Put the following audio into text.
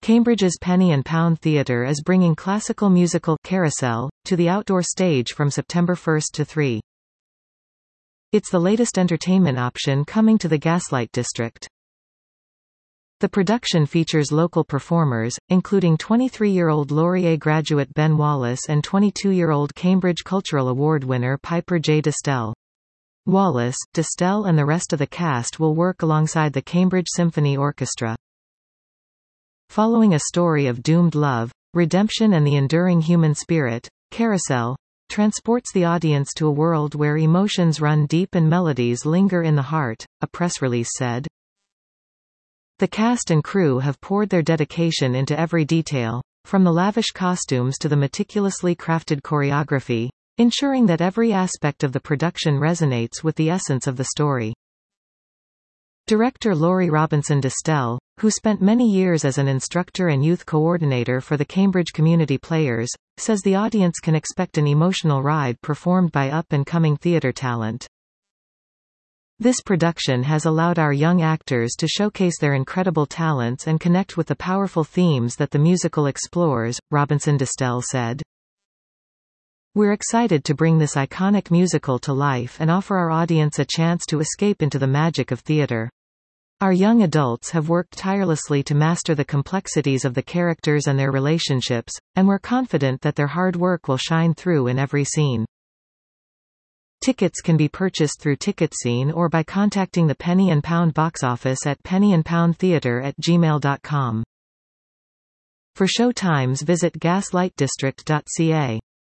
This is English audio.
Cambridge's Penny and Pound Theatre is bringing classical musical Carousel to the outdoor stage from September 1 to 3. It's the latest entertainment option coming to the Gaslight District. The production features local performers, including 23-year-old Laurier graduate Ben Wallace and 22-year-old Cambridge Cultural Award winner Piper J. Distel. Wallace, Distel and the rest of the cast will work alongside the Cambridge Symphony Orchestra. Following a story of doomed love, redemption and the enduring human spirit, Carousel transports the audience to a world where emotions run deep and melodies linger in the heart, a press release said. The cast and crew have poured their dedication into every detail, from the lavish costumes to the meticulously crafted choreography, ensuring that every aspect of the production resonates with the essence of the story. Director Laurie Robinson Distel, who spent many years as an instructor and youth coordinator for the Cambridge Community Players, says the audience can expect an emotional ride performed by up-and-coming theatre talent. This production has allowed our young actors to showcase their incredible talents and connect with the powerful themes that the musical explores, Robinson Distel said. We're excited to bring this iconic musical to life and offer our audience a chance to escape into the magic of theatre. Our young adults have worked tirelessly to master the complexities of the characters and their relationships, and we're confident that their hard work will shine through in every scene. Tickets can be purchased through TicketScene or by contacting the Penny and Pound box office at pennyandpoundtheatre@gmail.com. For show times visit gaslightdistrict.ca.